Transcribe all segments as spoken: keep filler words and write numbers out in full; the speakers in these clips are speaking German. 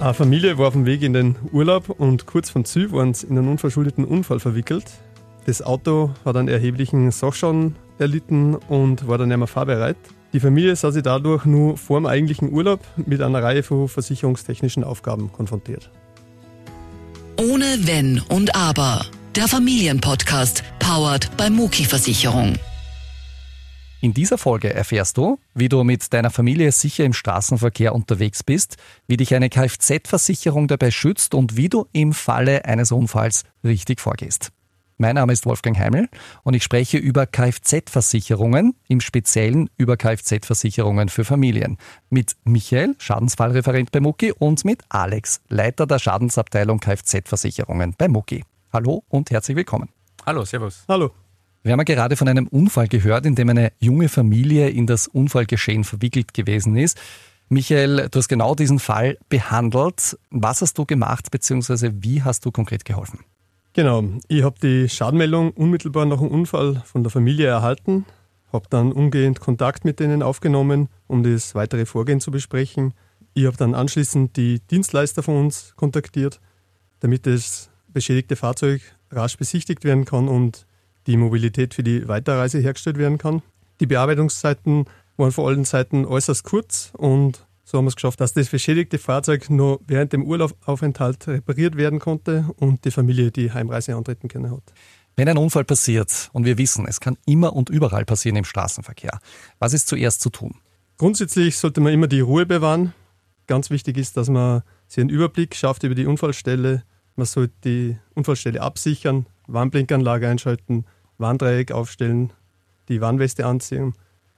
Eine Familie war auf dem Weg in den Urlaub und kurz vor Ziel waren sie in einen unverschuldeten Unfall verwickelt. Das Auto hat einen erheblichen Sachschaden erlitten und war dann nicht mehr fahrbereit. Die Familie sah sich dadurch nur vor dem eigentlichen Urlaub mit einer Reihe von versicherungstechnischen Aufgaben konfrontiert. Ohne Wenn und Aber. Der Familienpodcast, powered by Muki Versicherung. In dieser Folge erfährst du, wie du mit deiner Familie sicher im Straßenverkehr unterwegs bist, wie dich eine Kfz-Versicherung dabei schützt und wie du im Falle eines Unfalls richtig vorgehst. Mein Name ist Wolfgang Heimel und ich spreche über Kfz-Versicherungen, im Speziellen über Kfz-Versicherungen für Familien. Mit Michael, Schadensfallreferent bei Muki, und mit Alex, Leiter der Schadensabteilung Kfz-Versicherungen bei Muki. Hallo und herzlich willkommen. Hallo, servus. Hallo. Wir haben ja gerade von einem Unfall gehört, in dem eine junge Familie in das Unfallgeschehen verwickelt gewesen ist. Michael, du hast genau diesen Fall behandelt. Was hast du gemacht, beziehungsweise wie hast du konkret geholfen? Genau, ich habe die Schadenmeldung unmittelbar nach dem Unfall von der Familie erhalten, habe dann umgehend Kontakt mit denen aufgenommen, um das weitere Vorgehen zu besprechen. Ich habe dann anschließend die Dienstleister von uns kontaktiert, damit das beschädigte Fahrzeug rasch besichtigt werden kann und die Mobilität für die Weiterreise hergestellt werden kann. Die Bearbeitungszeiten waren von allen Seiten äußerst kurz und so haben wir es geschafft, dass das beschädigte Fahrzeug nur während dem Urlaubaufenthalt repariert werden konnte und die Familie die Heimreise antreten können hat. Wenn ein Unfall passiert, und wir wissen, es kann immer und überall passieren im Straßenverkehr, was ist zuerst zu tun? Grundsätzlich sollte man immer die Ruhe bewahren. Ganz wichtig ist, dass man sich einen Überblick schafft über die Unfallstelle. Man sollte die Unfallstelle absichern, Warnblinkanlage einschalten, Warndreieck aufstellen, die Warnweste anziehen.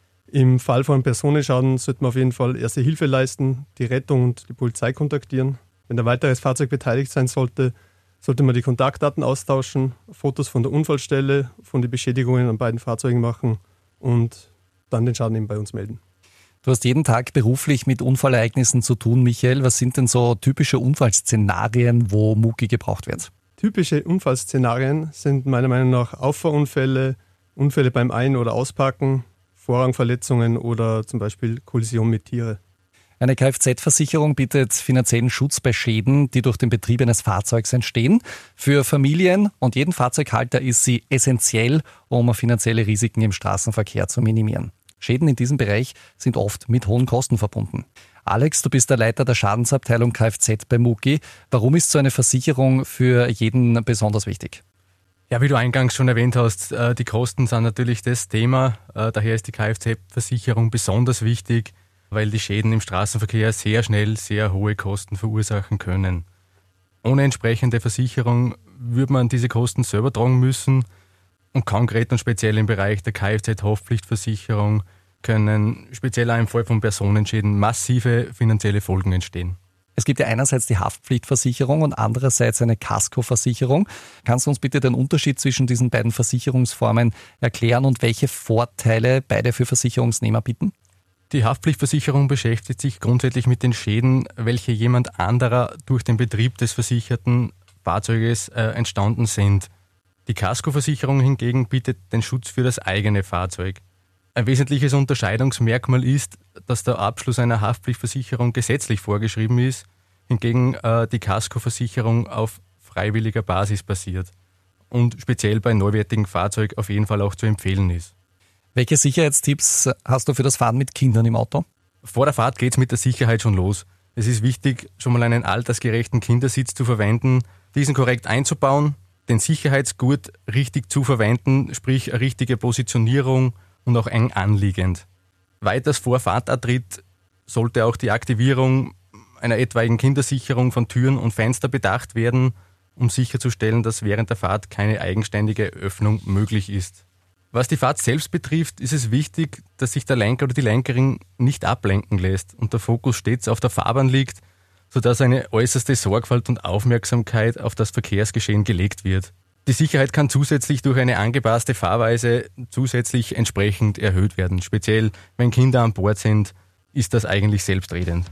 Im Fall von Personenschaden sollte man auf jeden Fall erste Hilfe leisten, die Rettung und die Polizei kontaktieren. Wenn ein weiteres Fahrzeug beteiligt sein sollte, sollte man die Kontaktdaten austauschen, Fotos von der Unfallstelle, von den Beschädigungen an beiden Fahrzeugen machen und dann den Schaden eben bei uns melden. Du hast jeden Tag beruflich mit Unfallereignissen zu tun, Michael. Was sind denn so typische Unfallszenarien, wo Muki gebraucht wird? Typische Unfallszenarien sind meiner Meinung nach Auffahrunfälle, Unfälle beim Ein- oder Ausparken, Vorrangverletzungen oder zum Beispiel Kollision mit Tieren. Eine Kfz-Versicherung bietet finanziellen Schutz bei Schäden, die durch den Betrieb eines Fahrzeugs entstehen. Für Familien und jeden Fahrzeughalter ist sie essentiell, um finanzielle Risiken im Straßenverkehr zu minimieren. Schäden in diesem Bereich sind oft mit hohen Kosten verbunden. Alex, du bist der Leiter der Schadensabteilung Kfz bei Muki. Warum ist so eine Versicherung für jeden besonders wichtig? Ja, wie du eingangs schon erwähnt hast, die Kosten sind natürlich das Thema. Daher ist die Kfz-Versicherung besonders wichtig, weil die Schäden im Straßenverkehr sehr schnell sehr hohe Kosten verursachen können. Ohne entsprechende Versicherung würde man diese Kosten selber tragen müssen. Und konkret und speziell im Bereich der Kfz-Haftpflichtversicherung können speziell auch im Fall von Personenschäden massive finanzielle Folgen entstehen. Es gibt ja einerseits die Haftpflichtversicherung und andererseits eine Kaskoversicherung. Kannst du uns bitte den Unterschied zwischen diesen beiden Versicherungsformen erklären und welche Vorteile beide für Versicherungsnehmer bieten? Die Haftpflichtversicherung beschäftigt sich grundsätzlich mit den Schäden, welche jemand anderer durch den Betrieb des versicherten Fahrzeuges äh, entstanden sind. Die Kaskoversicherung hingegen bietet den Schutz für das eigene Fahrzeug. Ein wesentliches Unterscheidungsmerkmal ist, dass der Abschluss einer Haftpflichtversicherung gesetzlich vorgeschrieben ist, hingegen äh, die Kaskoversicherung auf freiwilliger Basis basiert und speziell bei neuwertigen Fahrzeugen auf jeden Fall auch zu empfehlen ist. Welche Sicherheitstipps hast du für das Fahren mit Kindern im Auto? Vor der Fahrt geht es mit der Sicherheit schon los. Es ist wichtig, schon mal einen altersgerechten Kindersitz zu verwenden, diesen korrekt einzubauen, den Sicherheitsgurt richtig zu verwenden, sprich eine richtige Positionierung und auch eng anliegend. Weiters vor Fahrtantritt sollte auch die Aktivierung einer etwaigen Kindersicherung von Türen und Fenster bedacht werden, um sicherzustellen, dass während der Fahrt keine eigenständige Öffnung möglich ist. Was die Fahrt selbst betrifft, ist es wichtig, dass sich der Lenker oder die Lenkerin nicht ablenken lässt und der Fokus stets auf der Fahrbahn liegt, sodass eine äußerste Sorgfalt und Aufmerksamkeit auf das Verkehrsgeschehen gelegt wird. Die Sicherheit kann zusätzlich durch eine angepasste Fahrweise zusätzlich entsprechend erhöht werden. Speziell, wenn Kinder an Bord sind, ist das eigentlich selbstredend.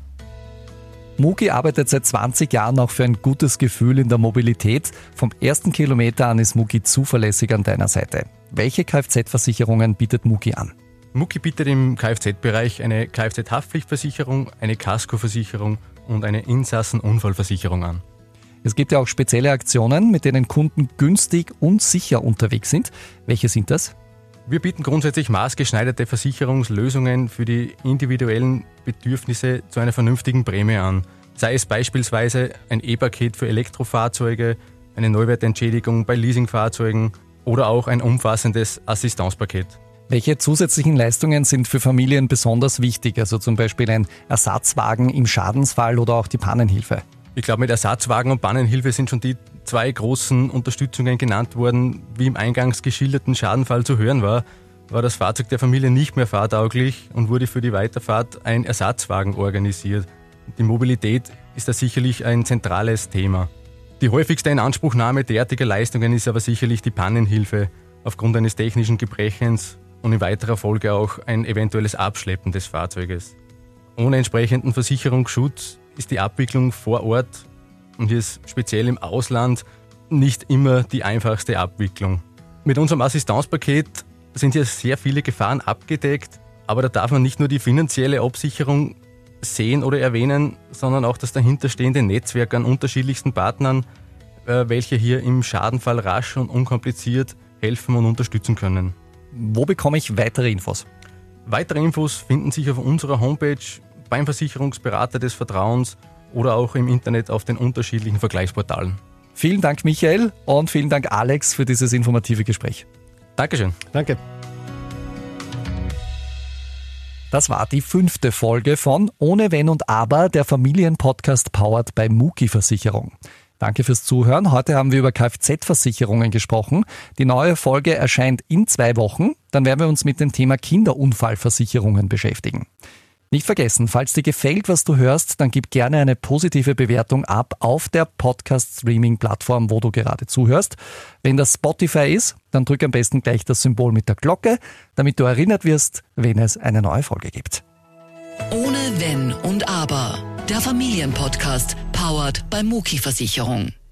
Muki arbeitet seit zwanzig Jahren auch für ein gutes Gefühl in der Mobilität. Vom ersten Kilometer an ist Muki zuverlässig an deiner Seite. Welche Kfz-Versicherungen bietet Muki an? Muki bietet im Kfz-Bereich eine Kfz-Haftpflichtversicherung, eine Kaskoversicherung und eine Insassenunfallversicherung an. Es gibt ja auch spezielle Aktionen, mit denen Kunden günstig und sicher unterwegs sind. Welche sind das? Wir bieten grundsätzlich maßgeschneiderte Versicherungslösungen für die individuellen Bedürfnisse zu einer vernünftigen Prämie an. Sei es beispielsweise ein E-Paket für Elektrofahrzeuge, eine Neuwertentschädigung bei Leasingfahrzeugen oder auch ein umfassendes Assistenzpaket. Welche zusätzlichen Leistungen sind für Familien besonders wichtig? Also zum Beispiel ein Ersatzwagen im Schadensfall oder auch die Pannenhilfe? Ich glaube, mit Ersatzwagen und Pannenhilfe sind schon die zwei großen Unterstützungen genannt worden. Wie im eingangs geschilderten Schadenfall zu hören war, war das Fahrzeug der Familie nicht mehr fahrtauglich und wurde für die Weiterfahrt ein Ersatzwagen organisiert. Die Mobilität ist da sicherlich ein zentrales Thema. Die häufigste Inanspruchnahme derartiger Leistungen ist aber sicherlich die Pannenhilfe aufgrund eines technischen Gebrechens und in weiterer Folge auch ein eventuelles Abschleppen des Fahrzeuges. Ohne entsprechenden Versicherungsschutz ist die Abwicklung vor Ort und hier ist speziell im Ausland nicht immer die einfachste Abwicklung. Mit unserem Assistenzpaket sind hier sehr viele Gefahren abgedeckt, aber da darf man nicht nur die finanzielle Absicherung sehen oder erwähnen, sondern auch das dahinterstehende Netzwerk an unterschiedlichsten Partnern, welche hier im Schadenfall rasch und unkompliziert helfen und unterstützen können. Wo bekomme ich weitere Infos? Weitere Infos finden sich auf unserer Homepage, beim Versicherungsberater des Vertrauens oder auch im Internet auf den unterschiedlichen Vergleichsportalen. Vielen Dank, Michael, und vielen Dank, Alex, für dieses informative Gespräch. Dankeschön. Danke. Das war die fünfte Folge von Ohne Wenn und Aber, der Familienpodcast powered bei Muki Versicherung. Danke fürs Zuhören. Heute haben wir über Kfz-Versicherungen gesprochen. Die neue Folge erscheint in zwei Wochen. Dann werden wir uns mit dem Thema Kinderunfallversicherungen beschäftigen. Nicht vergessen, falls dir gefällt, was du hörst, dann gib gerne eine positive Bewertung ab auf der Podcast-Streaming-Plattform, wo du gerade zuhörst. Wenn das Spotify ist, dann drück am besten gleich das Symbol mit der Glocke, damit du erinnert wirst, wenn es eine neue Folge gibt. Ohne Wenn und Aber. Der Familienpodcast, powered bei Muki Versicherung.